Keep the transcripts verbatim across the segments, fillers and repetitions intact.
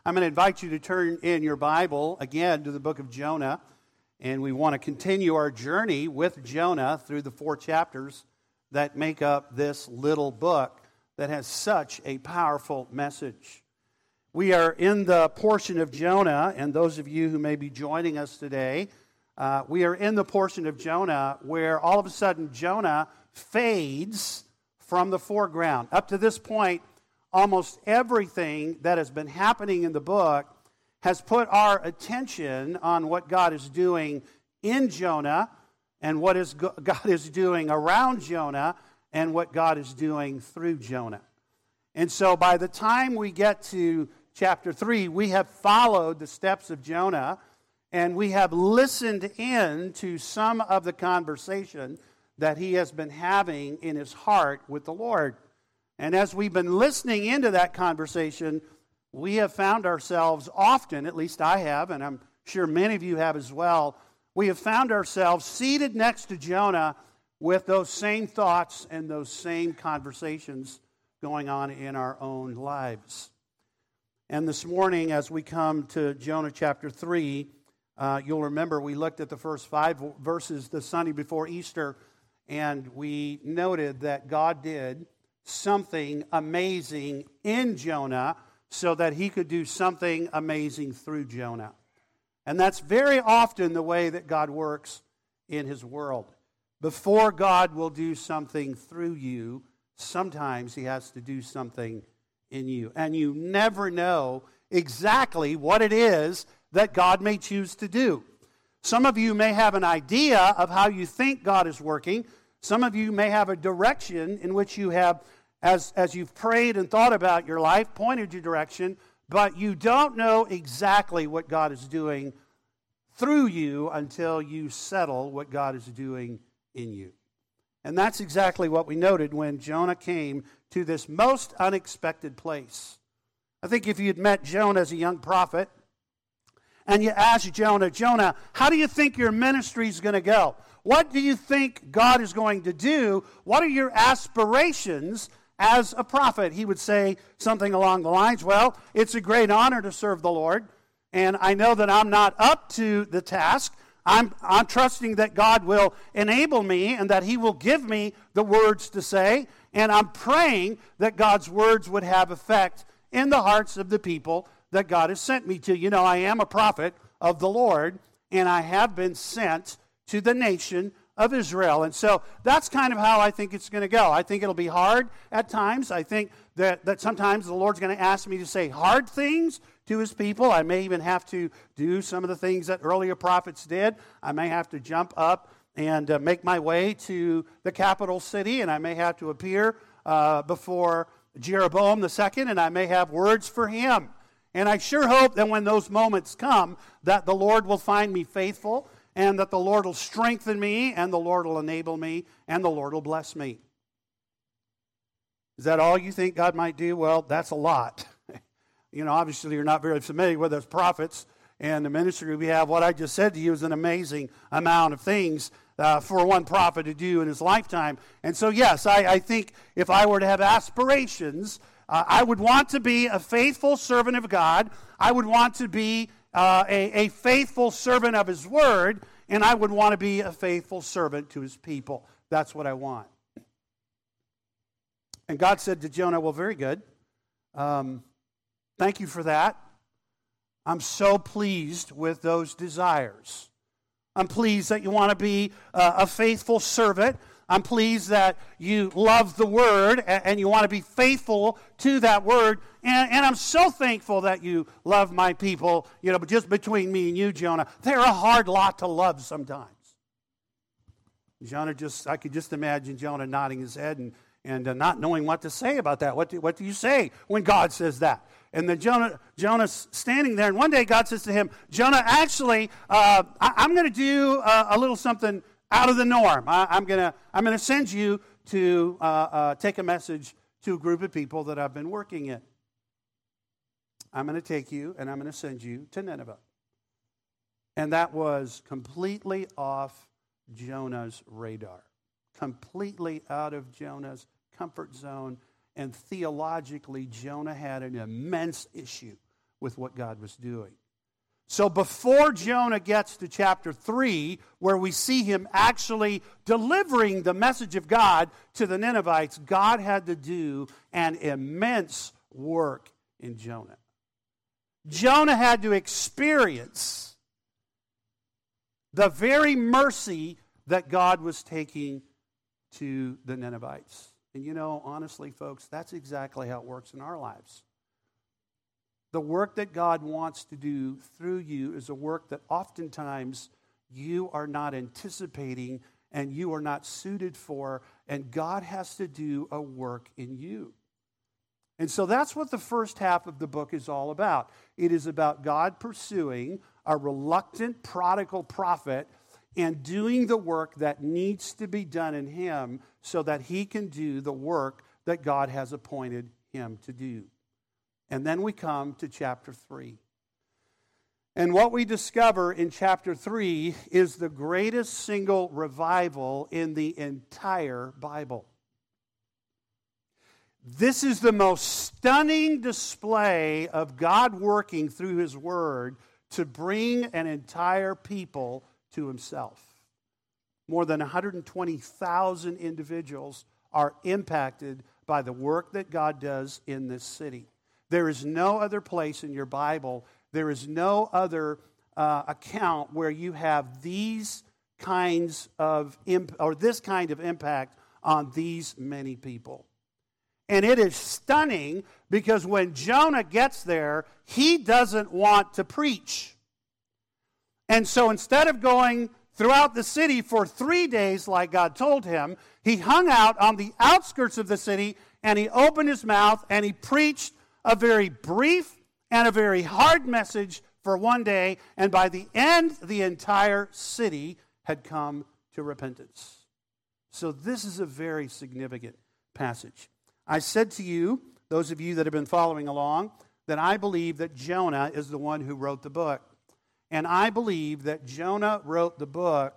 I'm going to invite you to turn in your Bible again to the book of Jonah, and we want to continue our journey with Jonah through the four chapters that make up this little book that has such a powerful message. We are in the portion of Jonah, and those of you who may be joining us today, uh, we are in the portion of Jonah where all of a sudden Jonah fades from the foreground. Up to this point, almost everything that has been happening in the book has put our attention on what God is doing in Jonah and what is God is doing around Jonah and what God is doing through Jonah. And so by the time we get to chapter three, we have followed the steps of Jonah, and we have listened in to some of the conversation that he has been having in his heart with the Lord. And as we've been listening into that conversation, we have found ourselves often, at least I have, and I'm sure many of you have as well, we have found ourselves seated next to Jonah with those same thoughts and those same conversations going on in our own lives. And this morning, as we come to Jonah chapter three, uh, you'll remember we looked at the first five verses the Sunday before Easter, and we noted that God did something amazing in Jonah so that he could do something amazing through Jonah. And that's very often the way that God works in his world. Before God will do something through you, sometimes he has to do something in you. And you never know exactly what it is that God may choose to do. Some of you may have an idea of how you think God is working. Some of you may have a direction in which you have, as, as you've prayed and thought about your life, pointed your direction, but you don't know exactly what God is doing through you until you settle what God is doing in you. And that's exactly what we noted when Jonah came to this most unexpected place. I think if you had met Jonah as a young prophet, and you asked Jonah, Jonah, how do you think your ministry is going to go? What do you think God is going to do? What are your aspirations as a prophet? He would say something along the lines, well, it's a great honor to serve the Lord, and I know that I'm not up to the task. I'm, I'm trusting that God will enable me and that he will give me the words to say, and I'm praying that God's words would have effect in the hearts of the people that God has sent me to. You know, I am a prophet of the Lord, and I have been sent to the nation of Israel. And so that's kind of how I think it's going to go. I think it'll be hard at times. I think that, that sometimes the Lord's going to ask me to say hard things to his people. I may even have to do some of the things that earlier prophets did. I may have to jump up and uh, make my way to the capital city, and I may have to appear uh, before Jeroboam the second, and I may have words for him. And I sure hope that when those moments come, that the Lord will find me faithful, and that the Lord will strengthen me, and the Lord will enable me, and the Lord will bless me. Is that all you think God might do? Well, that's a lot. You know, obviously you're not very familiar with us prophets and the ministry we have. What I just said to you is an amazing amount of things uh, for one prophet to do in his lifetime. And so, yes, I, I think if I were to have aspirations, Uh, I would want to be a faithful servant of God. I would want to be uh, a, a faithful servant of his word, and I would want to be a faithful servant to his people. That's what I want. And God said to Jonah, well, very good. Um, thank you for that. I'm so pleased with those desires. I'm pleased that you want to be uh, a faithful servant. I'm pleased that you love the word and you want to be faithful to that word. And, and I'm so thankful that you love my people. You know, but just between me and you, Jonah, they're a hard lot to love sometimes. Jonah just, I could just imagine Jonah nodding his head and, and uh, not knowing what to say about that. What do, what do you say when God says that? And then Jonah, Jonah's standing there, and one day God says to him, Jonah, actually, uh, I, I'm going to do uh, a little something out of the norm. I, I'm going to I'm going to send you to uh, uh, take a message to a group of people that I've been working in. I'm going to take you, and I'm going to send you to Nineveh. And that was completely off Jonah's radar, completely out of Jonah's comfort zone. And theologically, Jonah had an immense issue with what God was doing. So before Jonah gets to chapter three, where we see him actually delivering the message of God to the Ninevites, God had to do an immense work in Jonah. Jonah had to experience the very mercy that God was taking to the Ninevites. And you know, honestly, folks, that's exactly how it works in our lives. The work that God wants to do through you is a work that oftentimes you are not anticipating and you are not suited for, and God has to do a work in you. And so that's what the first half of the book is all about. It is about God pursuing a reluctant, prodigal prophet and doing the work that needs to be done in him so that he can do the work that God has appointed him to do. And then we come to chapter three. And what we discover in chapter three is the greatest single revival in the entire Bible. This is the most stunning display of God working through his word to bring an entire people to himself. More than one hundred twenty thousand individuals are impacted by the work that God does in this city. There is no other place in your Bible, there is no other uh, account where you have these kinds of, imp- or this kind of impact on these many people. And it is stunning because when Jonah gets there, he doesn't want to preach. And so instead of going throughout the city for three days like God told him, he hung out on the outskirts of the city and he opened his mouth and he preached a very brief and a very hard message for one day, and by the end, the entire city had come to repentance. So this is a very significant passage. I said to you, those of you that have been following along, that I believe that Jonah is the one who wrote the book. And I believe that Jonah wrote the book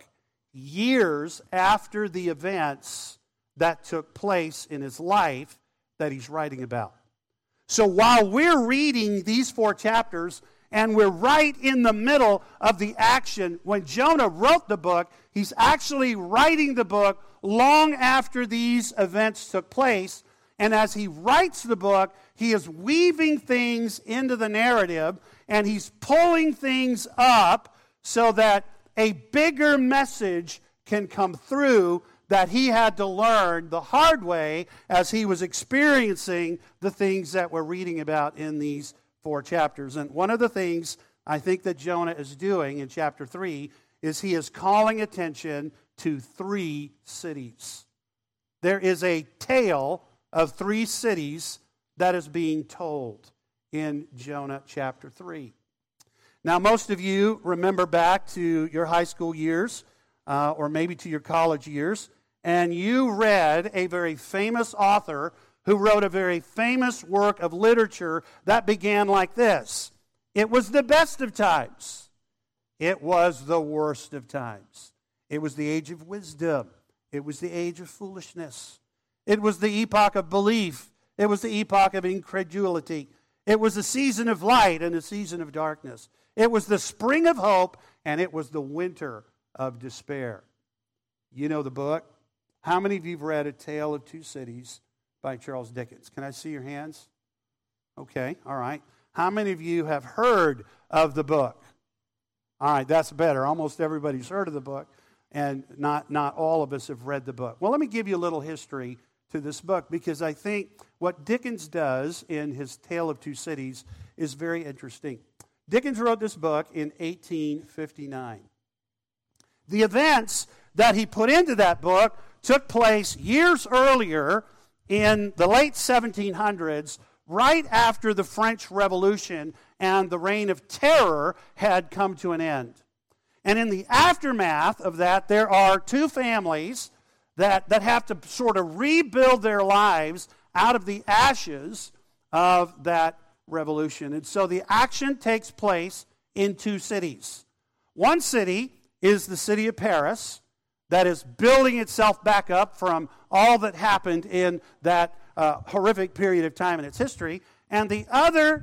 years after the events that took place in his life that he's writing about. So while we're reading these four chapters, and we're right in the middle of the action, when Jonah wrote the book, he's actually writing the book long after these events took place. And as he writes the book, he is weaving things into the narrative, and he's pulling things up so that a bigger message can come through that he had to learn the hard way as he was experiencing the things that we're reading about in these four chapters. And one of the things I think that Jonah is doing in chapter three is he is calling attention to three cities. There is a tale of three cities that is being told in Jonah chapter three. Now, most of you remember back to your high school years, uh, or maybe to your college years, and you read a very famous author who wrote a very famous work of literature that began like this. It was the best of times. It was the worst of times. It was the age of wisdom. It was the age of foolishness. It was the epoch of belief. It was the epoch of incredulity. It was a season of light and a season of darkness. It was the spring of hope, and it was the winter of despair. You know the book? How many of you have read A Tale of Two Cities by Charles Dickens? Can I see your hands? Okay, all right. How many of you have heard of the book? All right, that's better. Almost everybody's heard of the book, and not, not all of us have read the book. Well, let me give you a little history to this book, because I think what Dickens does in his Tale of Two Cities is very interesting. Dickens wrote this book in eighteen fifty-nine. The events that he put into that book took place years earlier in the late seventeen hundreds, right after the French Revolution and the reign of terror had come to an end. And in the aftermath of that, there are two families that, that have to sort of rebuild their lives out of the ashes of that revolution. And so the action takes place in two cities. One city is the city of Paris, that is building itself back up from all that happened in that uh, horrific period of time in its history. And the other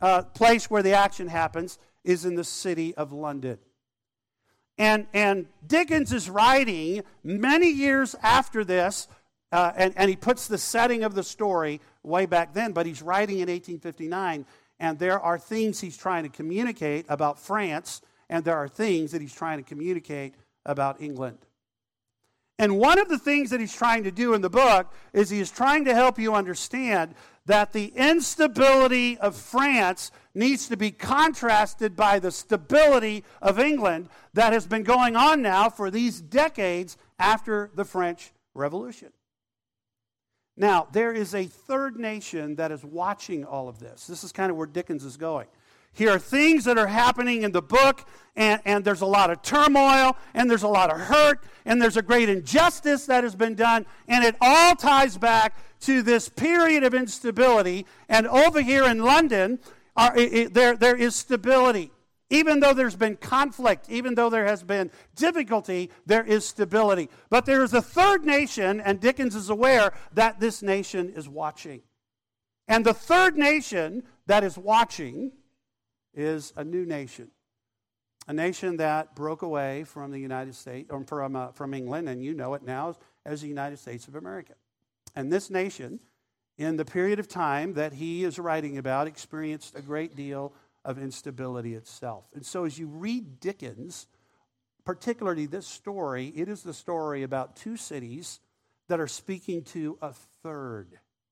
uh, place where the action happens is in the city of London. And, and Dickens is writing many years after this, uh, and, and he puts the setting of the story way back then, but he's writing in eighteen fifty-nine, and there are things he's trying to communicate about France, and there are things that he's trying to communicate about England. And one of the things that he's trying to do in the book is he is trying to help you understand that the instability of France needs to be contrasted by the stability of England that has been going on now for these decades after the French Revolution. Now, there is a third nation that is watching all of this. This is kind of where Dickens is going. Here are things that are happening in the book, and, and there's a lot of turmoil, and there's a lot of hurt, and there's a great injustice that has been done, and it all ties back to this period of instability. And over here in London, are, it, it, there, there is stability. Even though there's been conflict, even though there has been difficulty, there is stability. But there is a third nation, and Dickens is aware that this nation is watching. And the third nation that is watching is a new nation. A nation that broke away from the United States, or from, uh, from England, and you know it now as the United States of America. And this nation, in the period of time that he is writing about, experienced a great deal of instability itself. And so as you read Dickens, particularly this story, it is the story about two cities that are speaking to a third.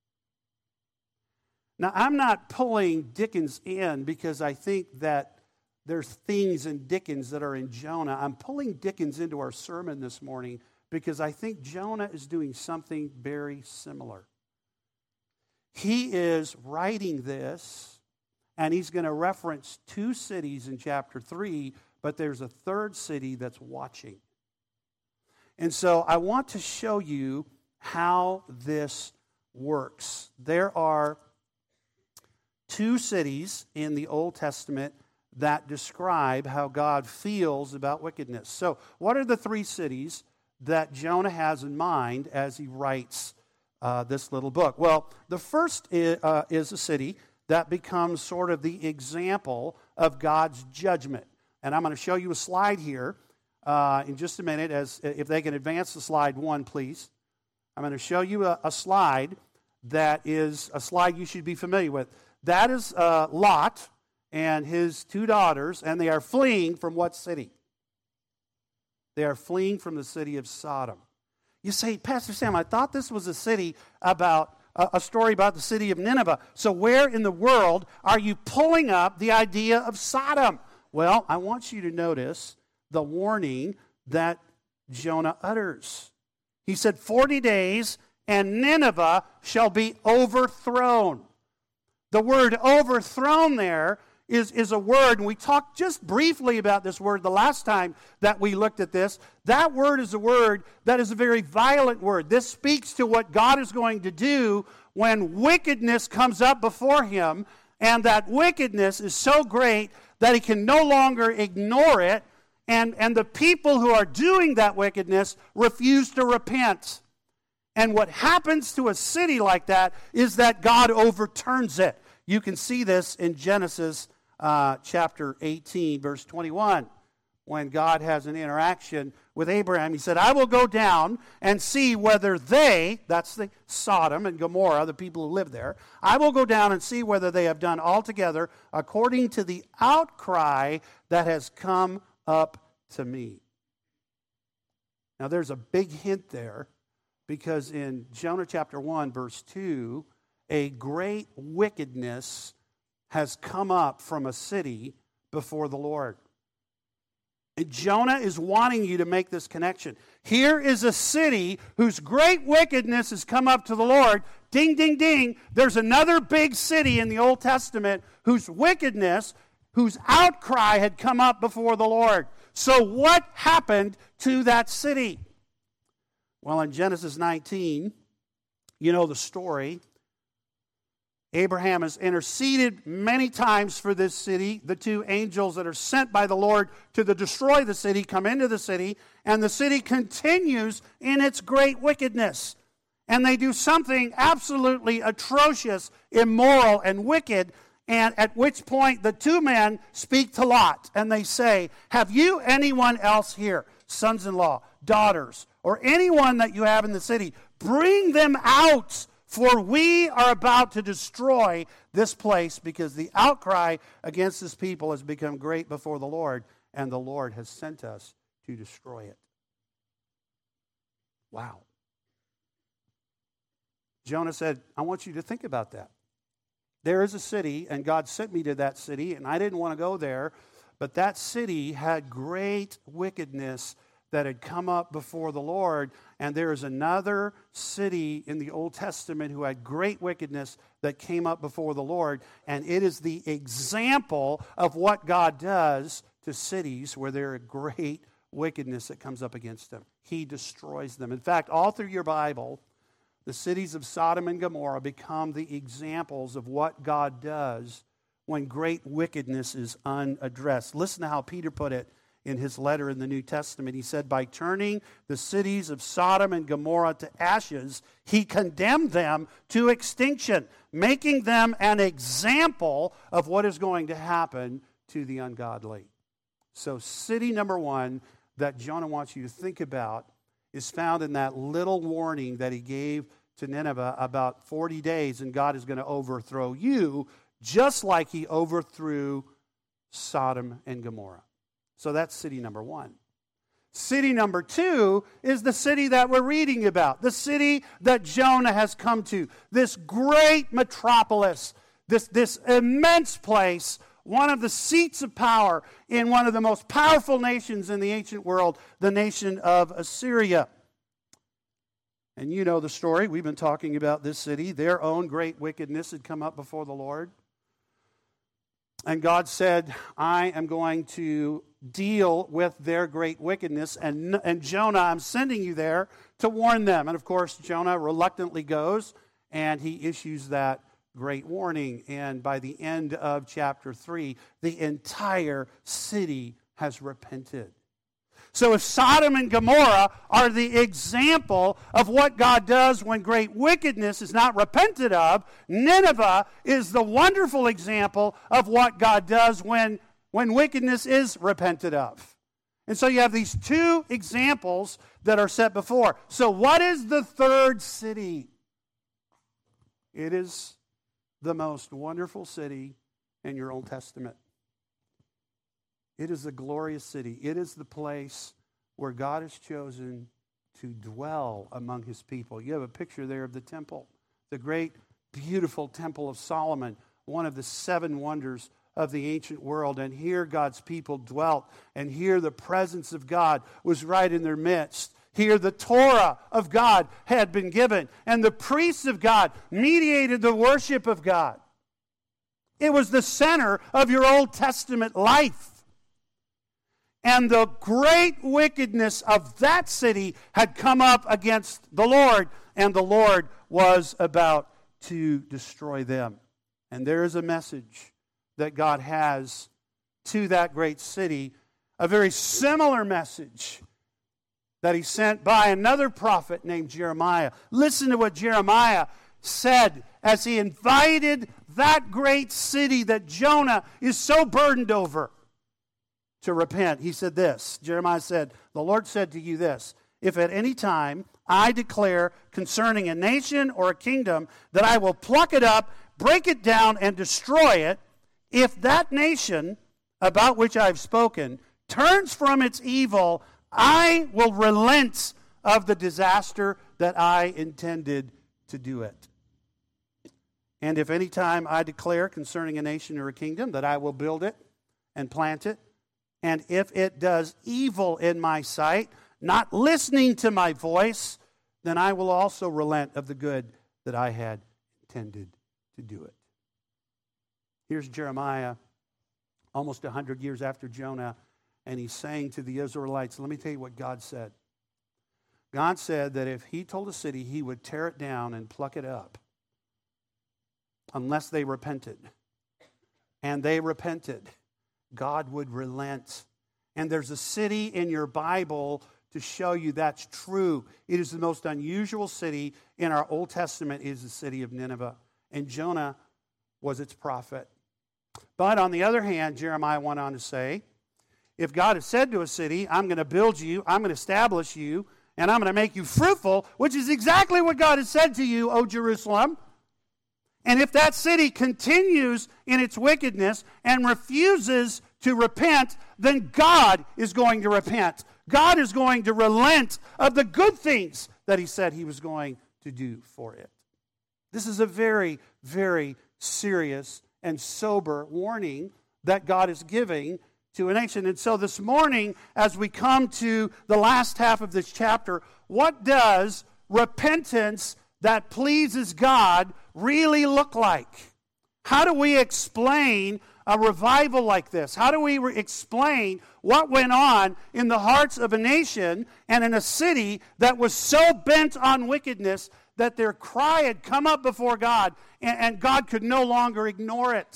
Now, I'm not pulling Dickens in because I think that there's things in Dickens that are in Jonah. I'm pulling Dickens into our sermon this morning because I think Jonah is doing something very similar. He is writing this, and he's going to reference two cities in chapter three, but there's a third city that's watching. And so I want to show you how this works. There are two cities in the Old Testament that describe how God feels about wickedness. So what are the three cities that Jonah has in mind as he writes uh, this little book? Well, the first is, uh, is a city that becomes sort of the example of God's judgment. And I'm going to show you a slide here uh, in just a minute. As if they can advance the slide one, please. I'm going to show you a, a slide that is a slide you should be familiar with. That is uh, Lot and his two daughters, and they are fleeing from what city? They are fleeing from the city of Sodom. You say, Pastor Sam, I thought this was a city about a story about the city of Nineveh. So where in the world are you pulling up the idea of Sodom? Well, I want you to notice the warning that Jonah utters. He said, forty days and Nineveh shall be overthrown. The word overthrown there is, is a word, and we talked just briefly about this word the last time that we looked at this. That word is a word that is a very violent word. This speaks to what God is going to do when wickedness comes up before him, and that wickedness is so great that he can no longer ignore it, and, and the people who are doing that wickedness refuse to repent. And what happens to a city like that is that God overturns it. You can see this in Genesis uh, chapter eighteen, verse twenty-one. When God has an interaction with Abraham, he said, I will go down and see whether they, that's the Sodom and Gomorrah, the people who live there, I will go down and see whether they have done altogether according to the outcry that has come up to me. Now there's a big hint there, because in Jonah chapter one, verse two, a great wickedness has come up from a city before the Lord. And Jonah is wanting you to make this connection. Here is a city whose great wickedness has come up to the Lord. Ding, ding, ding. There's another big city in the Old Testament whose wickedness, whose outcry had come up before the Lord. So what happened to that city? Well, in Genesis nineteen, you know the story. Abraham has interceded many times for this city. The two angels that are sent by the Lord to the destroy the city come into the city, and the city continues in its great wickedness. And they do something absolutely atrocious, immoral, and wicked. And at which point the two men speak to Lot, and they say, have you anyone else here, sons-in-law, daughters, or anyone that you have in the city? Bring them out, for we are about to destroy this place, because the outcry against this people has become great before the Lord, and the Lord has sent us to destroy it. Wow. Jonah said, I want you to think about that. There is a city, and God sent me to that city, and I didn't want to go there, but that city had great wickedness that had come up before the Lord, and there is another city in the Old Testament who had great wickedness that came up before the Lord, and it is the example of what God does to cities where there is great wickedness that comes up against them. He destroys them. In fact, all through your Bible, the cities of Sodom and Gomorrah become the examples of what God does when great wickedness is unaddressed. Listen to how Peter put it in his letter in the New Testament. He said, by turning the cities of Sodom and Gomorrah to ashes, he condemned them to extinction, making them an example of what is going to happen to the ungodly. So city number one that Jonah wants you to think about is found in that little warning that he gave to Nineveh about forty days, and God is going to overthrow you just like he overthrew Sodom and Gomorrah. So that's city number one. City number two is the city that we're reading about, the city that Jonah has come to, this great metropolis, this, this immense place, one of the seats of power in one of the most powerful nations in the ancient world, the nation of Assyria. And you know the story. We've been talking about this city. Their own great wickedness had come up before the Lord. And God said, I am going to deal with their great wickedness. And, and Jonah, I'm sending you there to warn them. And of course, Jonah reluctantly goes, and he issues that great warning. And by the end of chapter three, the entire city has repented. So if Sodom and Gomorrah are the example of what God does when great wickedness is not repented of, Nineveh is the wonderful example of what God does when, when wickedness is repented of. And so you have these two examples that are set before. So what is the third city? It is the most wonderful city in your Old Testament. It is a glorious city. It is the place where God has chosen to dwell among his people. You have a picture there of the temple, the great, beautiful temple of Solomon, one of the seven wonders of the ancient world. And here God's people dwelt, and here the presence of God was right in their midst. Here the Torah of God had been given, and the priests of God mediated the worship of God. It was the center of your Old Testament life. And the great wickedness of that city had come up against the Lord, and the Lord was about to destroy them. And there is a message that God has to that great city, a very similar message that he sent by another prophet named Jeremiah. Listen to what Jeremiah said as he invited that great city that Jonah is so burdened over to repent. He said this, Jeremiah said, the Lord said to you this, if at any time I declare concerning a nation or a kingdom that I will pluck it up, break it down, and destroy it, if that nation about which I've spoken turns from its evil, I will relent of the disaster that I intended to do it. And if any time I declare concerning a nation or a kingdom that I will build it and plant it, and if it does evil in my sight, not listening to my voice, then I will also relent of the good that I had intended to do it. Here's Jeremiah, almost one hundred years after Jonah, and he's saying to the Israelites, let me tell you what God said. God said that if he told a city, he would tear it down and pluck it up unless they repented. And they repented. God would relent. And there's a city in your Bible to show you that's true. It is the most unusual city in our Old Testament. It is the city of Nineveh. And Jonah was its prophet. But on the other hand, Jeremiah went on to say, if God has said to a city, I'm going to build you, I'm going to establish you, and I'm going to make you fruitful, which is exactly what God has said to you, O Jerusalem. And if that city continues in its wickedness and refuses to repent, then God is going to repent. God is going to relent of the good things that he said he was going to do for it. This is a very, very serious and sober warning that God is giving to a nation. And so this morning, as we come to the last half of this chapter, what does repentance that pleases God really look like? How do we explain a revival like this? How do we re- explain what went on in the hearts of a nation and in a city that was so bent on wickedness that their cry had come up before God and, and God could no longer ignore it?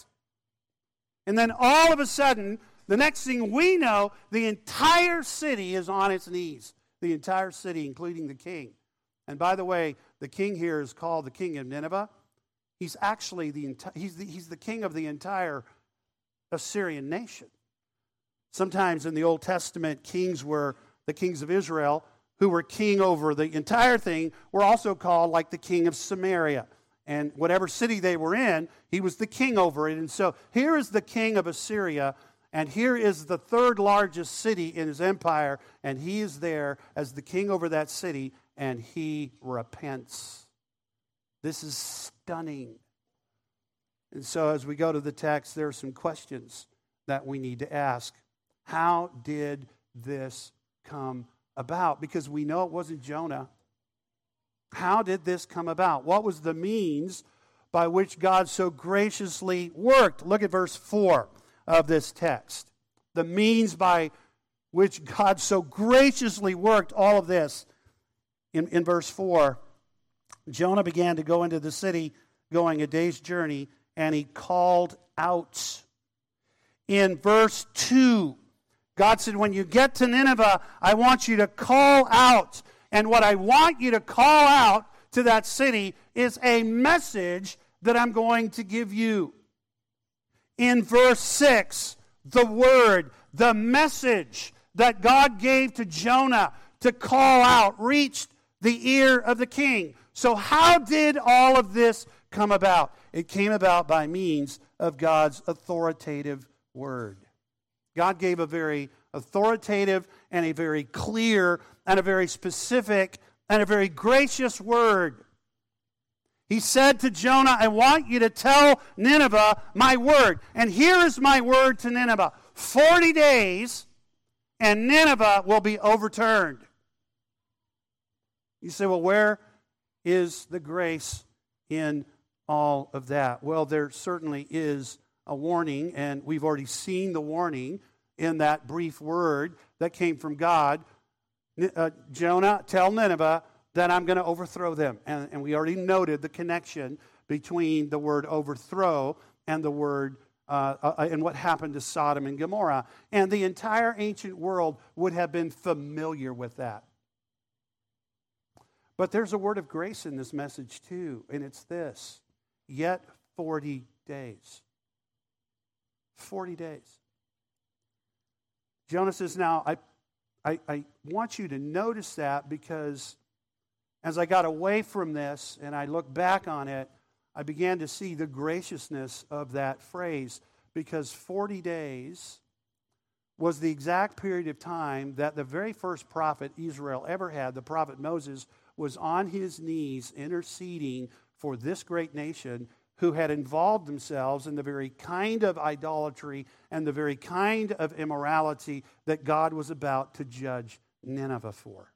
And then all of a sudden, the next thing we know, the entire city is on its knees. The entire city, including the king. And by the way, the king here is called the king of Nineveh. He's actually the enti- he's the, he's the king of the entire Assyrian nation. Sometimes in the Old Testament, kings were the kings of Israel, who were king over the entire thing, were also called like the king of Samaria. And whatever city they were in, he was the king over it. And so here is the king of Assyria, and here is the third largest city in his empire, and he is there as the king over that city, and he repents. This is stunning. And so as we go to the text, there are some questions that we need to ask. How did this come about? Because we know it wasn't Jonah. How did this come about? What was the means by which God so graciously worked? Look at verse four of this text. The means by which God so graciously worked all of this. In, in verse four, Jonah began to go into the city, going a day's journey, and he called out. In verse two, God said, when you get to Nineveh, I want you to call out. And what I want you to call out to that city is a message that I'm going to give you. In verse six, the word, the message that God gave to Jonah to call out reached the ear of the king. So how did all of this come about? It came about by means of God's authoritative word. God gave a very authoritative and a very clear and a very specific and a very gracious word. He said to Jonah, I want you to tell Nineveh my word. And here is my word to Nineveh. Forty days and Nineveh will be overturned. You say, well, where is the grace in all of that? Well, there certainly is a warning, and we've already seen the warning in that brief word that came from God. Uh, Jonah, tell Nineveh that I'm going to overthrow them. And, and we already noted the connection between the word overthrow and the word uh, uh, and what happened to Sodom and Gomorrah. And the entire ancient world would have been familiar with that. But there's a word of grace in this message too, and it's this: yet forty days. forty days. Jonah says, now, I, I, I want you to notice that, because as I got away from this and I look back on it, I began to see the graciousness of that phrase, because forty days was the exact period of time that the very first prophet Israel ever had, the prophet Moses, was on his knees interceding for this great nation who had involved themselves in the very kind of idolatry and the very kind of immorality that God was about to judge Nineveh for.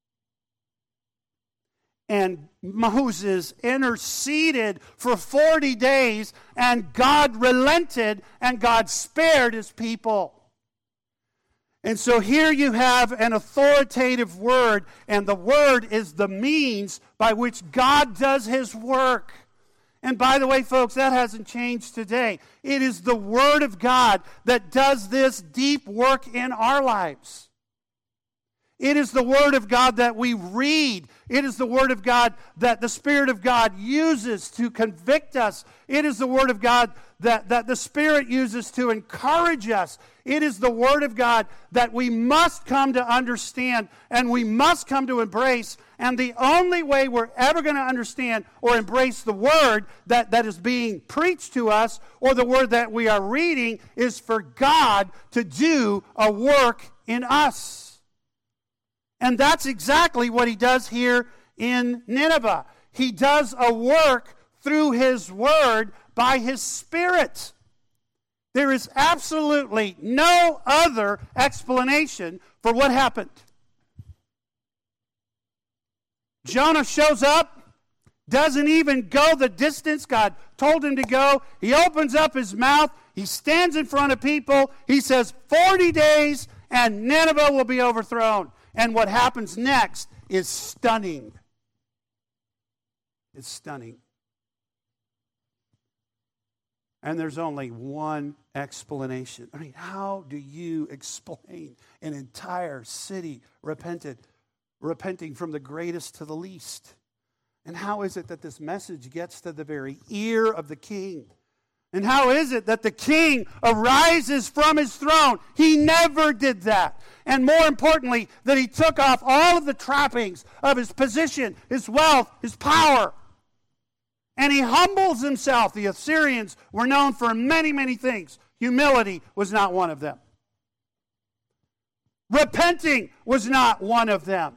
And Moses interceded for forty days, and God relented, and God spared his people. And so here you have an authoritative word, and the word is the means by which God does his work. And by the way, folks, that hasn't changed today. It is the word of God that does this deep work in our lives. It is the Word of God that we read. It is the Word of God that the Spirit of God uses to convict us. It is the Word of God that, that the Spirit uses to encourage us. It is the Word of God that we must come to understand and we must come to embrace. And the only way we're ever going to understand or embrace the Word that, that is being preached to us or the Word that we are reading is for God to do a work in us. And that's exactly what he does here in Nineveh. He does a work through his word by his Spirit. There is absolutely no other explanation for what happened. Jonah shows up, doesn't even go the distance God told him to go. He opens up his mouth. He stands in front of people. He says, forty days and Nineveh will be overthrown. And what happens next is stunning. It's stunning. And there's only one explanation. I mean, how do you explain an entire city repented, repenting from the greatest to the least? And how is it that this message gets to the very ear of the king? And how is it that the king arises from his throne? He never did that. And more importantly, that he took off all of the trappings of his position, his wealth, his power. And he humbles himself. The Assyrians were known for many, many things. Humility was not one of them. Repenting was not one of them.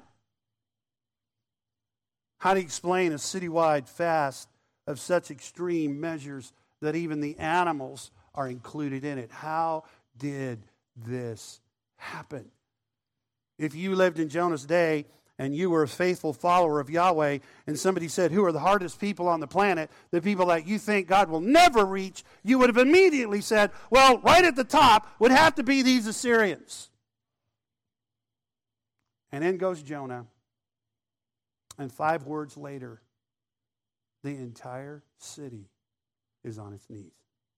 How do you explain a citywide fast of such extreme measures that even the animals are included in it? How did this happen? If you lived in Jonah's day and you were a faithful follower of Yahweh and somebody said, who are the hardest people on the planet, the people that you think God will never reach, you would have immediately said, well, right at the top would have to be these Assyrians. And in goes Jonah. And five words later, the entire city is on its knees.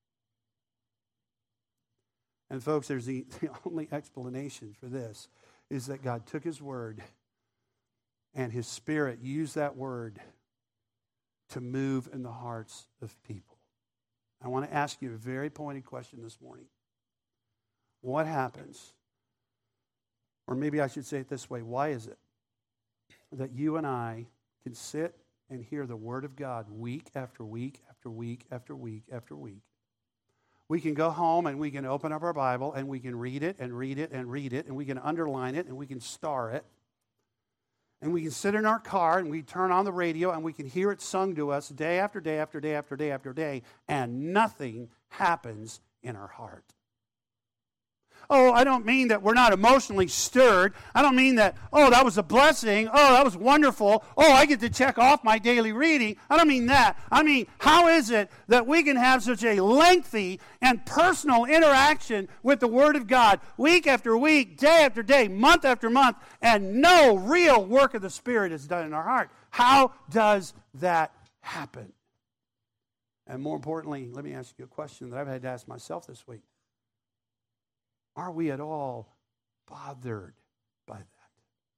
And folks, there's the, the only explanation for this is that God took his word and his Spirit used that word to move in the hearts of people. I want to ask you a very pointed question this morning. What happens, or maybe I should say it this way, why is it that you and I can sit and hear the word of God week after week after week after week after week? We can go home and we can open up our Bible and we can read it and read it and read it and we can underline it and we can star it. And we can sit in our car and we turn on the radio and we can hear it sung to us day after day after day after day after day, and nothing happens in our heart. Oh, I don't mean that we're not emotionally stirred. I don't mean that, oh, that was a blessing. Oh, that was wonderful. Oh, I get to check off my daily reading. I don't mean that. I mean, how is it that we can have such a lengthy and personal interaction with the Word of God week after week, day after day, month after month, and no real work of the Spirit is done in our heart? How does that happen? And more importantly, let me ask you a question that I've had to ask myself this week. Are we at all bothered by that?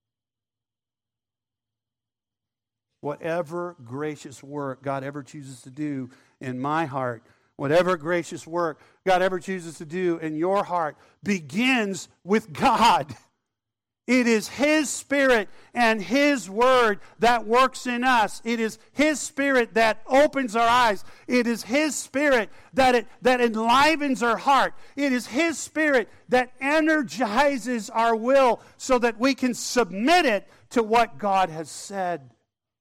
Whatever gracious work God ever chooses to do in my heart, whatever gracious work God ever chooses to do in your heart, begins with God. It is His Spirit and His Word that works in us. It is His Spirit that opens our eyes. It is His Spirit that, it, that enlivens our heart. It is His Spirit that energizes our will so that we can submit it to what God has said.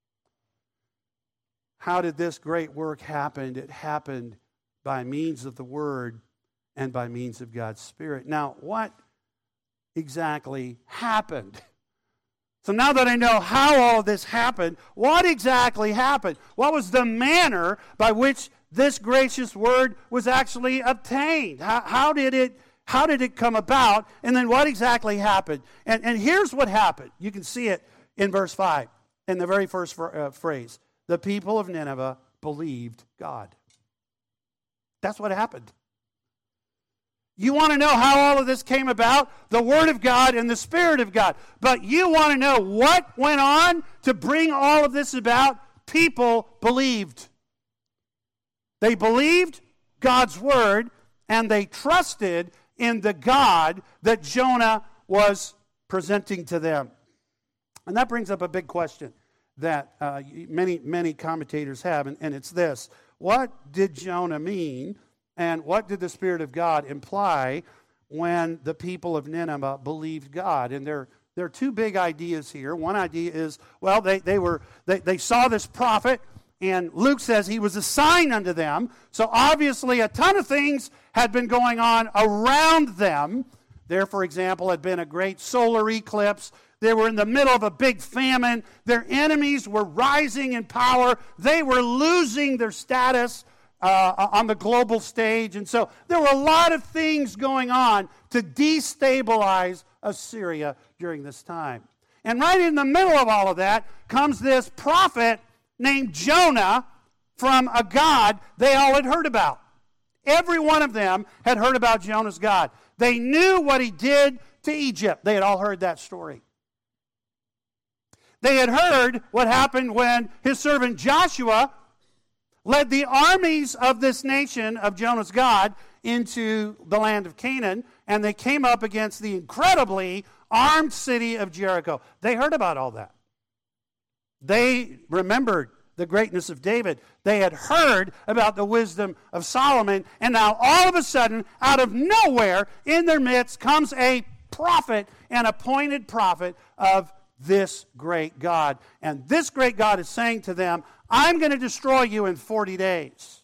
How did this great work happen? It happened by means of the Word and by means of God's Spirit. Now, what exactly happened? So now that I know how all this happened, what exactly happened? What was the manner by which this gracious word was actually obtained? How, how did it how did it come about? And then what exactly happened? And, and here's what happened. You can see it in verse five, in the very first uh, phrase. The people of Nineveh believed God. That's what happened. You want to know how all of this came about? The Word of God and the Spirit of God. But you want to know what went on to bring all of this about? People believed. They believed God's Word, and they trusted in the God that Jonah was presenting to them. And that brings up a big question that uh, many, many commentators have, and, and it's this. What did Jonah mean, and what did the Spirit of God imply when the people of Nineveh believed God? And there, there are two big ideas here. One idea is, well, they, they, were, they, they saw this prophet, and Luke says he was a sign unto them. So obviously a ton of things had been going on around them. There, for example, had been a great solar eclipse. They were in the middle of a big famine. Their enemies were rising in power. They were losing their status uh, on the global stage. And so there were a lot of things going on to destabilize Assyria during this time. And right in the middle of all of that comes this prophet named Jonah from a God they all had heard about. Every one of them had heard about Jonah's God. They knew what he did to Egypt. They had all heard that story. They had heard what happened when his servant Joshua led the armies of this nation of Jonah's God into the land of Canaan, and they came up against the incredibly armed city of Jericho. They heard about all that. They remembered the greatness of David. They had heard about the wisdom of Solomon, and now all of a sudden, out of nowhere, in their midst comes a prophet, an appointed prophet of this great God. And this great God is saying to them, I'm going to destroy you in forty days.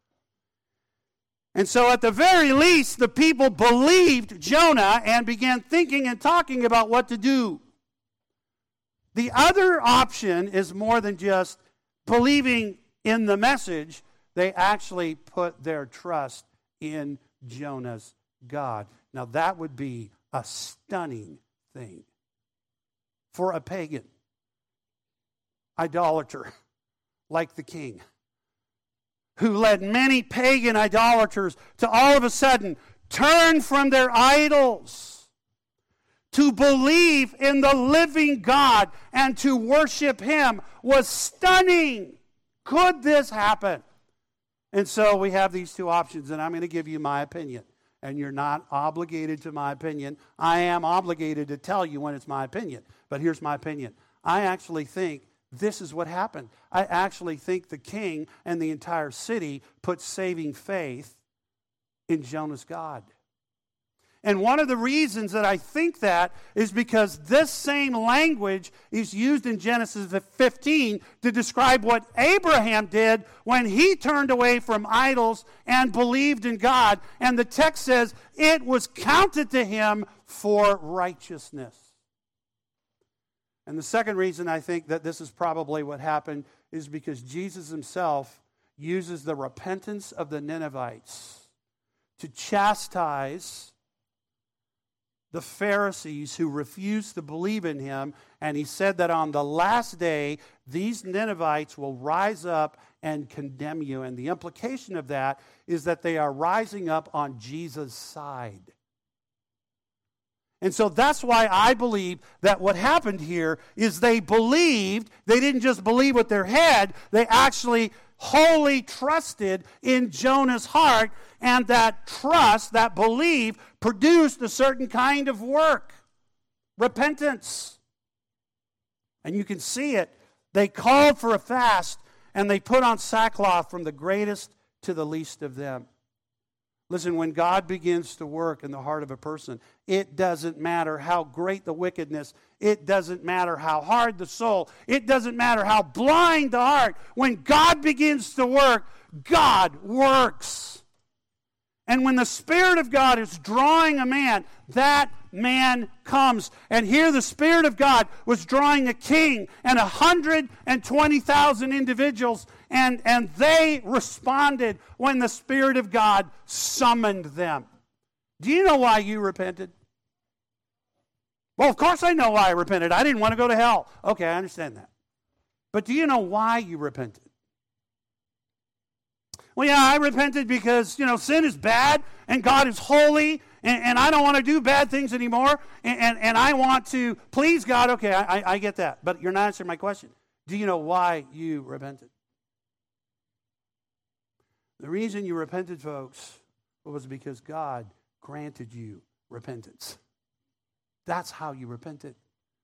And so at the very least, the people believed Jonah and began thinking and talking about what to do. The other option is more than just believing in the message. They actually put their trust in Jonah's God. Now that would be a stunning thing for a pagan, idolater like the king, who led many pagan idolaters to all of a sudden turn from their idols to believe in the living God and to worship Him, was stunning. Could this happen? And so we have these two options, and I'm going to give you my opinion. And you're not obligated to my opinion. I am obligated to tell you when it's my opinion. But here's my opinion. I actually think this is what happened. I actually think the king and the entire city put saving faith in Jonah's God. And one of the reasons that I think that is because this same language is used in Genesis fifteen to describe what Abraham did when he turned away from idols and believed in God. And the text says, it was counted to him for righteousness. And the second reason I think that this is probably what happened is because Jesus himself uses the repentance of the Ninevites to chastise the Pharisees who refused to believe in him. And he said that on the last day, these Ninevites will rise up and condemn you. And the implication of that is that they are rising up on Jesus' side. And so that's why I believe that what happened here is they believed. They didn't just believe with their head. They actually wholly trusted in Jonah's heart. And that trust, that belief, produced a certain kind of work. Repentance. And you can see it. They called for a fast, and they put on sackcloth from the greatest to the least of them. Listen, when God begins to work in the heart of a person, it doesn't matter how great the wickedness. It doesn't matter how hard the soul. It doesn't matter how blind the heart. When God begins to work, God works. And when the Spirit of God is drawing a man, that man comes. And here the Spirit of God was drawing a king and one hundred twenty thousand individuals, and, and they responded when the Spirit of God summoned them. Do you know why you repented? Well, of course I know why I repented. I didn't want to go to hell. Okay, I understand that. But do you know why you repented? Well, yeah, I repented because, you know, sin is bad and God is holy and, and I don't want to do bad things anymore and, and, and I want to please God. Okay, I, I, I get that. But you're not answering my question. Do you know why you repented? The reason you repented, folks, was because God granted you repentance. That's how you repented.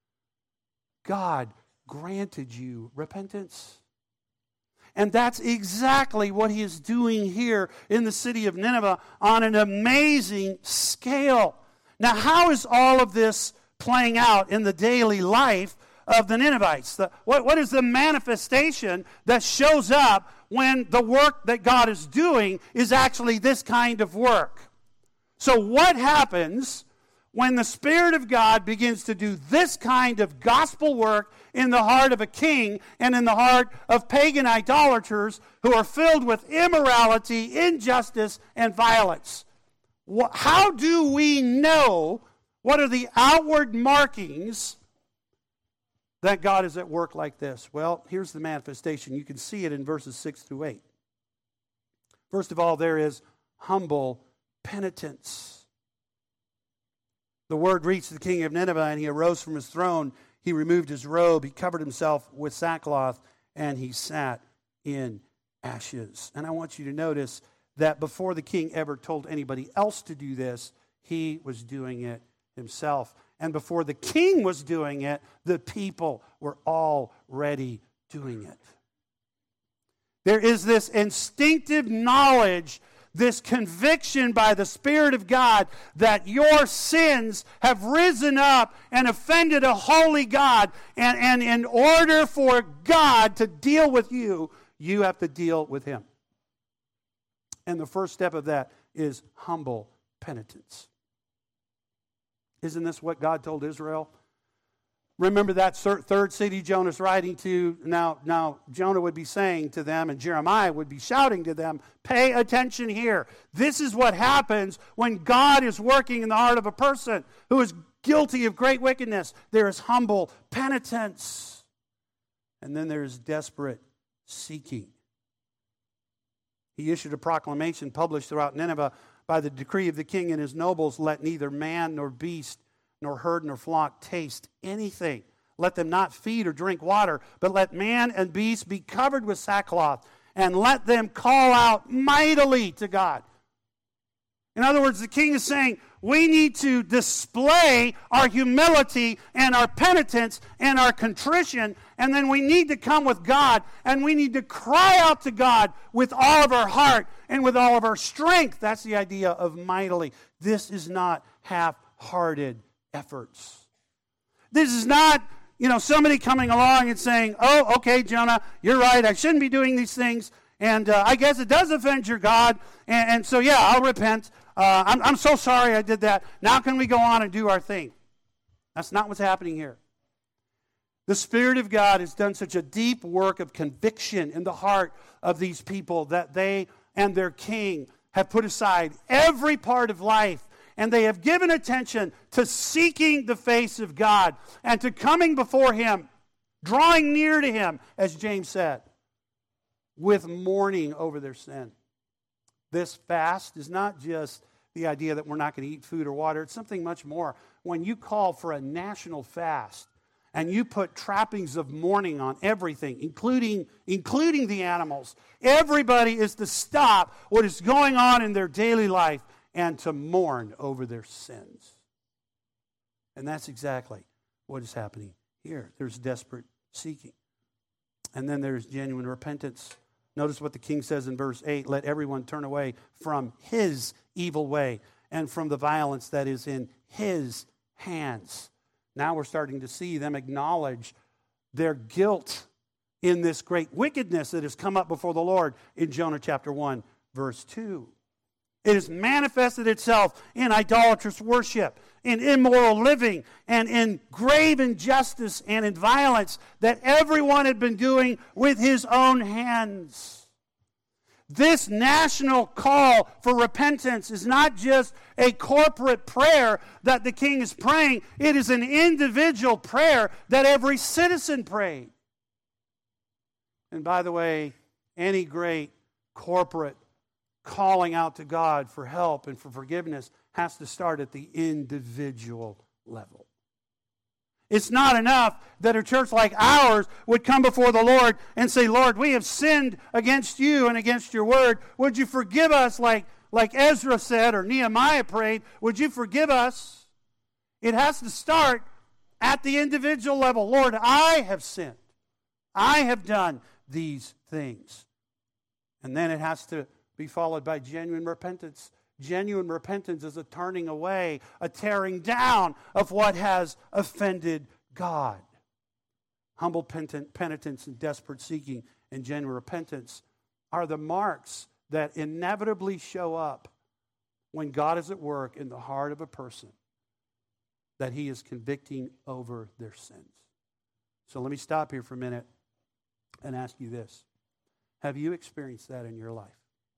God granted you repentance. And that's exactly what he is doing here in the city of Nineveh on an amazing scale. Now, how is all of this playing out in the daily life of the Ninevites? The, what, what is the manifestation that shows up when the work that God is doing is actually this kind of work? So what happens when the Spirit of God begins to do this kind of gospel work in the heart of a king and in the heart of pagan idolaters who are filled with immorality, injustice, and violence? How do we know what are the outward markings that God is at work like this? Well, here's the manifestation. You can see it in verses six through eight. First of all, there is humble penitence. The word reached the king of Nineveh, and he arose from his throne. He removed his robe, he covered himself with sackcloth, and he sat in ashes. And I want you to notice that before the king ever told anybody else to do this, he was doing it himself. And before the king was doing it, the people were already doing it. There is this instinctive knowledge, this conviction by the Spirit of God that your sins have risen up and offended a holy God. And, and in order for God to deal with you, you have to deal with him. And the first step of that is humble penitence. Isn't this what God told Israel? Remember that third city Jonah's writing to. Now, now Jonah would be saying to them, and Jeremiah would be shouting to them, pay attention here. This is what happens when God is working in the heart of a person who is guilty of great wickedness. There is humble penitence. And then there is desperate seeking. He issued a proclamation published throughout Nineveh by the decree of the king and his nobles, let neither man nor beast nor herd nor flock taste anything. Let them not feed or drink water, but let man and beast be covered with sackcloth, and let them call out mightily to God. In other words, the king is saying, we need to display our humility and our penitence and our contrition, and then we need to come with God, and we need to cry out to God with all of our heart and with all of our strength. That's the idea of mightily. This is not half-hearted efforts. This is not, you know, somebody coming along and saying, oh, okay, Jonah, you're right, I shouldn't be doing these things, and uh, I guess it does offend your God, and, and so, yeah, I'll repent. Uh, I'm, I'm so sorry I did that. Now can we go on and do our thing? That's not what's happening here. The Spirit of God has done such a deep work of conviction in the heart of these people that they and their king have put aside every part of life, and they have given attention to seeking the face of God and to coming before him, drawing near to him, as James said, with mourning over their sin. This fast is not just the idea that we're not going to eat food or water. It's something much more. When you call for a national fast and you put trappings of mourning on everything, including, including the animals, everybody is to stop what is going on in their daily life and to mourn over their sins. And that's exactly what is happening here. There's desperate seeking. And then there's genuine repentance. Notice what the king says in verse eight, let everyone turn away from his evil way and from the violence that is in his hands. Now we're starting to see them acknowledge their guilt in this great wickedness that has come up before the Lord in Jonah chapter one, verse two. It has manifested itself in idolatrous worship, in immoral living, and in grave injustice and in violence that everyone had been doing with his own hands. This national call for repentance is not just a corporate prayer that the king is praying. It is an individual prayer that every citizen prayed. And by the way, any great corporate calling out to God for help and for forgiveness has to start at the individual level. It's not enough that a church like ours would come before the Lord and say, Lord, we have sinned against you and against your word. Would you forgive us like, like Ezra said or Nehemiah prayed? Would you forgive us? It has to start at the individual level. Lord, I have sinned. I have done these things. And then it has to be followed by genuine repentance. Genuine repentance is a turning away, a tearing down of what has offended God. Humble penitence and desperate seeking and genuine repentance are the marks that inevitably show up when God is at work in the heart of a person, that he is convicting over their sins. So let me stop here for a minute and ask you this. Have you experienced that in your life?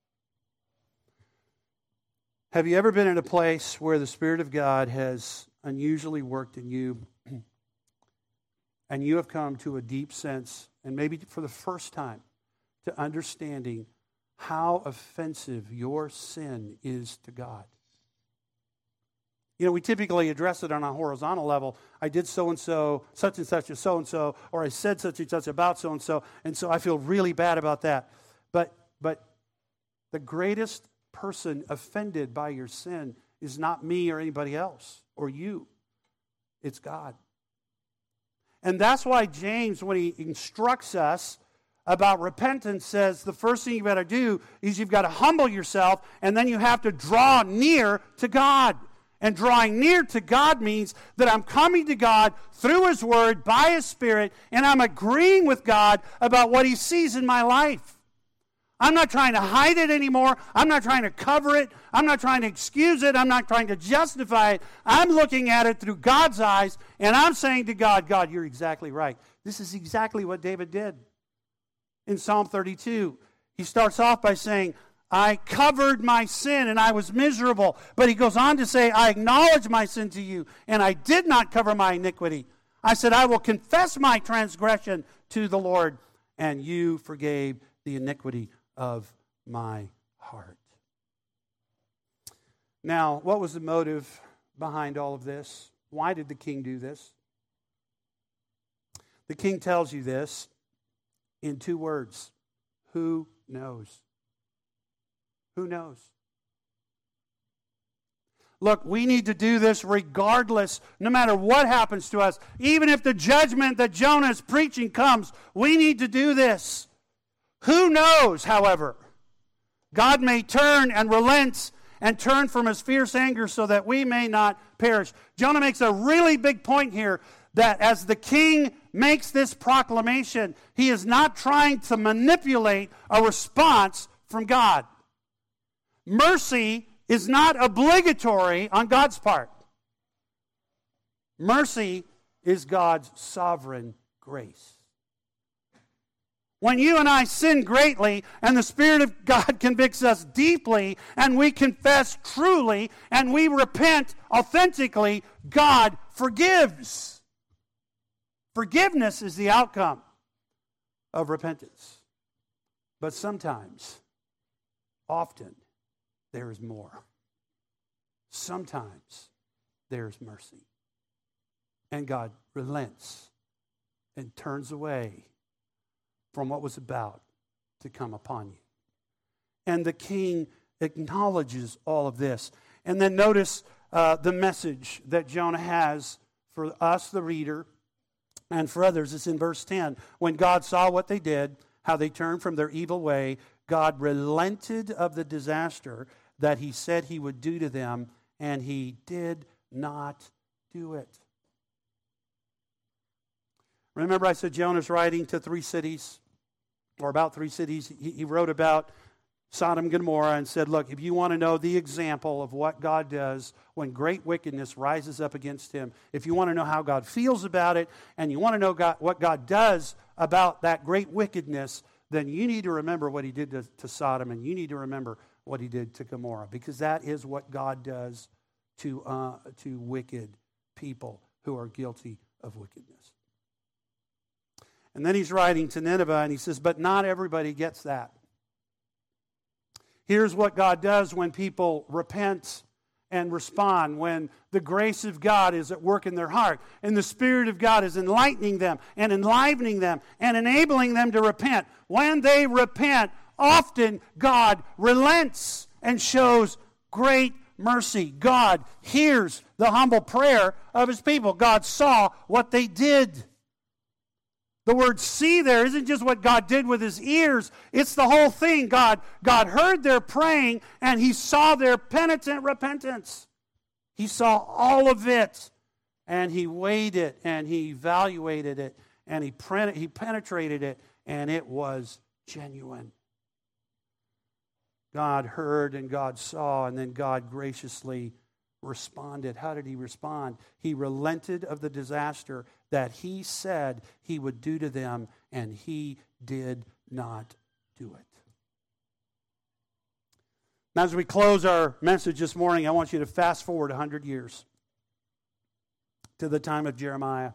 Have you ever been in a place where the Spirit of God has unusually worked in you and you have come to a deep sense, and maybe for the first time, to understanding how offensive your sin is to God? You know, we typically address it on a horizontal level. I did so-and-so, such and such, or so-and-so, or I said such and such about so-and-so, and so I feel really bad about that. But, but the greatest person offended by your sin is not me or anybody else or you. It's God. And that's why James, when he instructs us about repentance, says the first thing you've got to do is you've got to humble yourself, and then you have to draw near to God. And drawing near to God means that I'm coming to God through His Word, by His Spirit, and I'm agreeing with God about what He sees in my life. I'm not trying to hide it anymore. I'm not trying to cover it. I'm not trying to excuse it. I'm not trying to justify it. I'm looking at it through God's eyes, and I'm saying to God, God, you're exactly right. This is exactly what David did. In Psalm thirty-two, he starts off by saying, I covered my sin and I was miserable. But he goes on to say, I acknowledge my sin to you, and I did not cover my iniquity. I said, I will confess my transgression to the Lord, and you forgave the iniquity of my heart. Now, what was the motive behind all of this? Why did the king do this? The king tells you this in two words. Who knows? Who knows? Look, we need to do this regardless, no matter what happens to us. Even if the judgment that Jonah is preaching comes, we need to do this. Who knows, however, God may turn and relent and turn from His fierce anger so that we may not perish. Jonah makes a really big point here that as the king makes this proclamation, he is not trying to manipulate a response from God. Mercy is not obligatory on God's part. Mercy is God's sovereign grace. When you and I sin greatly and the Spirit of God convicts us deeply and we confess truly and we repent authentically, God forgives. Forgiveness is the outcome of repentance. But sometimes, often, there is more. Sometimes there is mercy. And God relents and turns away from what was about to come upon you. And the king acknowledges all of this. And then notice uh, the message that Jonah has for us, the reader, and for others. It's in verse ten. When God saw what they did, how they turned from their evil way, God relented of the disaster that He said He would do to them, and He did not do it. Remember I said Jonah's writing to three cities, or about three cities. He, he wrote about Sodom and Gomorrah and said, look, if you want to know the example of what God does when great wickedness rises up against Him, if you want to know how God feels about it, and you want to know God, what God does about that great wickedness, then you need to remember what He did to, to Sodom, and you need to remember what He did to Gomorrah, because that is what God does to, uh, to wicked people who are guilty of wickedness. And then he's writing to Nineveh, and he says, but not everybody gets that. Here's what God does when people repent and respond, when the grace of God is at work in their heart, and the Spirit of God is enlightening them and enlivening them and enabling them to repent. When they repent, often God relents and shows great mercy. God hears the humble prayer of His people. God saw what they did. The word see there isn't just what God did with His ears. It's the whole thing. God, God heard their praying and He saw their penitent repentance. He saw all of it. And He weighed it and He evaluated it and He, pre- he penetrated it, and it was genuine. God heard and God saw, and then God graciously responded. How did He respond? He relented of the disaster that He said He would do to them, and He did not do it. Now, as we close our message this morning, I want you to fast forward one hundred years to the time of Jeremiah.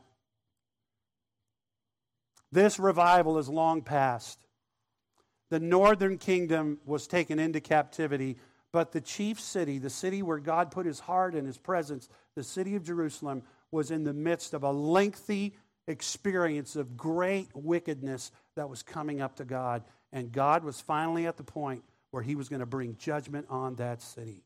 This revival is long past. The northern kingdom was taken into captivity, but the chief city, the city where God put His heart and His presence, the city of Jerusalem, was in the midst of a lengthy experience of great wickedness that was coming up to God. And God was finally at the point where He was going to bring judgment on that city.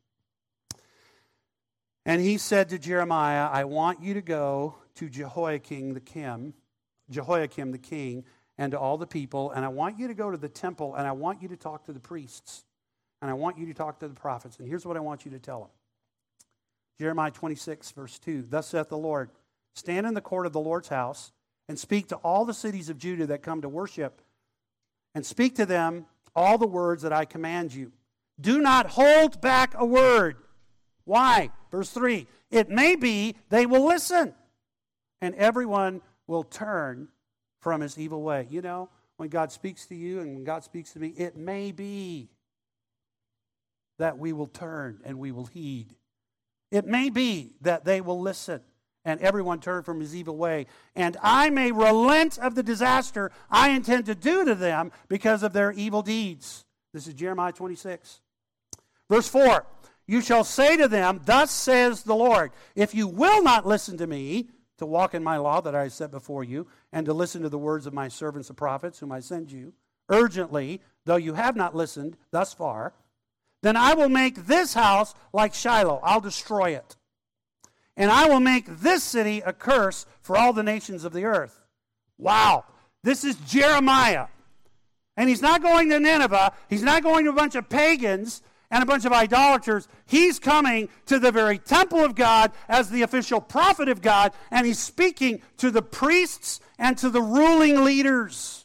And He said to Jeremiah, I want you to go to Jehoiakim the king, Jehoiakim the king, and to all the people, and I want you to go to the temple, and I want you to talk to the priests, and I want you to talk to the prophets. And here's what I want you to tell them. Jeremiah twenty-six, verse two, Thus saith the Lord, stand in the court of the Lord's house, and speak to all the cities of Judah that come to worship, and speak to them all the words that I command you. Do not hold back a word. Why? Verse three, it may be they will listen, and everyone will turn from his evil way. You know, when God speaks to you and when God speaks to me, it may be that we will turn and we will heed. It may be that they will listen and everyone turn from his evil way. And I may relent of the disaster I intend to do to them because of their evil deeds. This is Jeremiah twenty-six. Verse four, you shall say to them, thus says the Lord, if you will not listen to me, to walk in my law that I set before you, and to listen to the words of my servants the prophets, whom I send you, urgently, though you have not listened thus far, then I will make this house like Shiloh. I'll destroy it. And I will make this city a curse for all the nations of the earth. Wow. This is Jeremiah. And he's not going to Nineveh. He's not going to a bunch of pagans and a bunch of idolaters. He's coming to the very temple of God as the official prophet of God, and he's speaking to the priests and to the ruling leaders.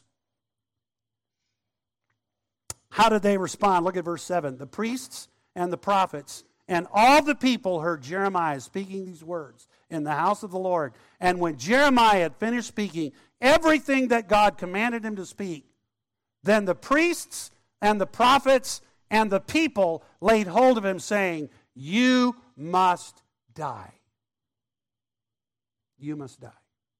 How did they respond? Look at verse seven. The priests and the prophets and all the people heard Jeremiah speaking these words in the house of the Lord. And when Jeremiah had finished speaking everything that God commanded him to speak, then the priests and the prophets and the people laid hold of him, saying, you must die. You must die.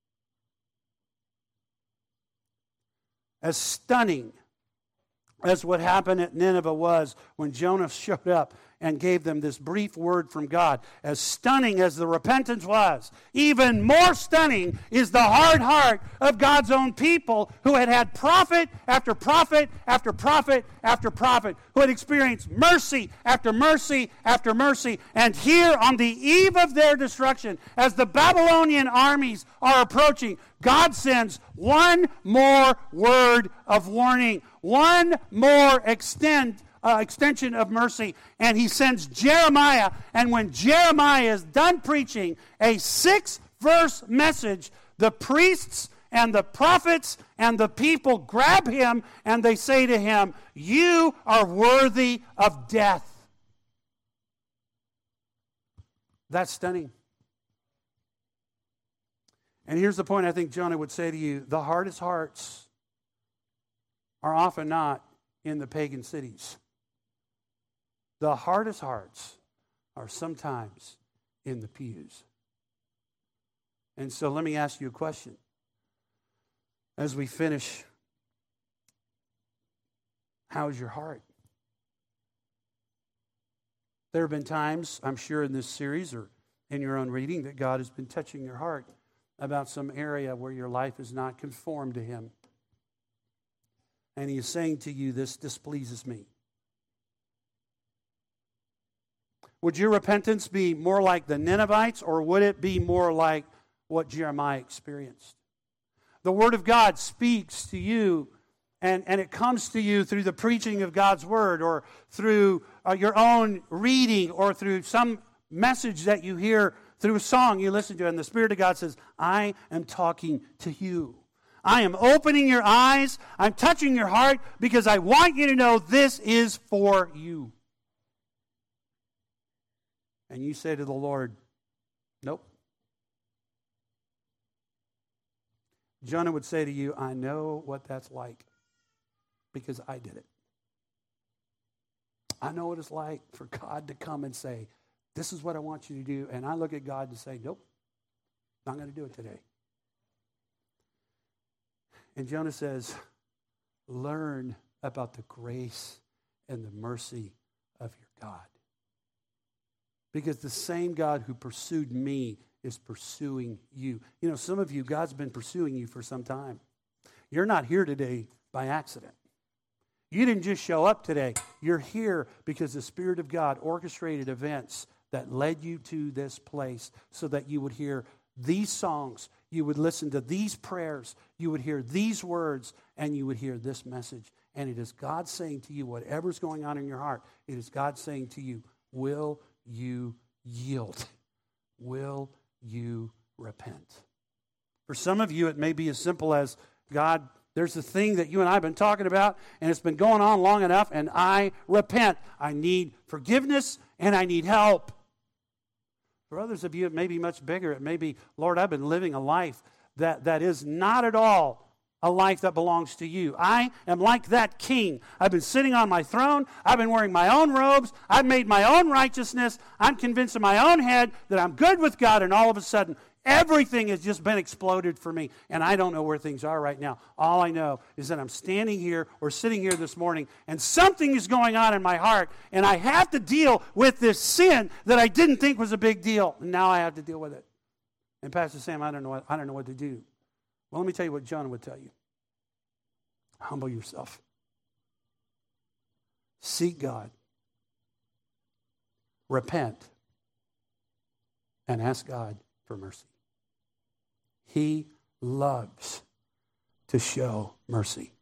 As stunning as what happened at Nineveh was when Jonah showed up and gave them this brief word from God, as stunning as the repentance was, even more stunning is the hard heart of God's own people who had had prophet after prophet after prophet after prophet, who had experienced mercy after mercy after mercy. And here on the eve of their destruction, as the Babylonian armies are approaching, God sends one more word of warning, one more extend Uh, extension of mercy, and he sends Jeremiah. And when Jeremiah is done preaching a six-verse message, the priests and the prophets and the people grab him and they say to him, you are worthy of death. That's stunning. And here's the point I think Jonah would say to you. The hardest hearts are often not in the pagan cities. The hardest hearts are sometimes in the pews. And so let me ask you a question. As we finish, how's your heart? There have been times, I'm sure in this series or in your own reading, that God has been touching your heart about some area where your life is not conformed to Him. And He is saying to you, this displeases me. Would your repentance be more like the Ninevites, or would it be more like what Jeremiah experienced? The Word of God speaks to you, and, and it comes to you through the preaching of God's Word, or through uh, your own reading, or through some message that you hear through a song you listen to, and the Spirit of God says, I am talking to you. I am opening your eyes. I'm touching your heart because I want you to know this is for you. And you say to the Lord, nope. Jonah would say to you, I know what that's like because I did it. I know what it's like for God to come and say, this is what I want you to do. And I look at God and say, nope, not going to do it today. And Jonah says, learn about the grace and the mercy of your God. Because the same God who pursued me is pursuing you. You know, some of you, God's been pursuing you for some time. You're not here today by accident. You didn't just show up today. You're here because the Spirit of God orchestrated events that led you to this place so that you would hear these songs, you would listen to these prayers, you would hear these words, and you would hear this message. And it is God saying to you, whatever's going on in your heart, it is God saying to you, will you yield? Will you repent? For some of you, it may be as simple as, God, there's a thing that you and I have been talking about, and it's been going on long enough, and I repent. I need forgiveness, and I need help. For others of you, it may be much bigger. It may be, Lord, I've been living a life that, that is not at all a life that belongs to you. I am like that king. I've been sitting on my throne. I've been wearing my own robes. I've made my own righteousness. I'm convinced in my own head that I'm good with God, and all of a sudden, everything has just been exploded for me, and I don't know where things are right now. All I know is that I'm standing here or sitting here this morning, and something is going on in my heart, and I have to deal with this sin that I didn't think was a big deal, and now I have to deal with it. And Pastor Sam, I don't know what, I don't know what to do. Well, let me tell you what Jonah would tell you. Humble yourself. Seek God. Repent. And ask God for mercy. He loves to show mercy.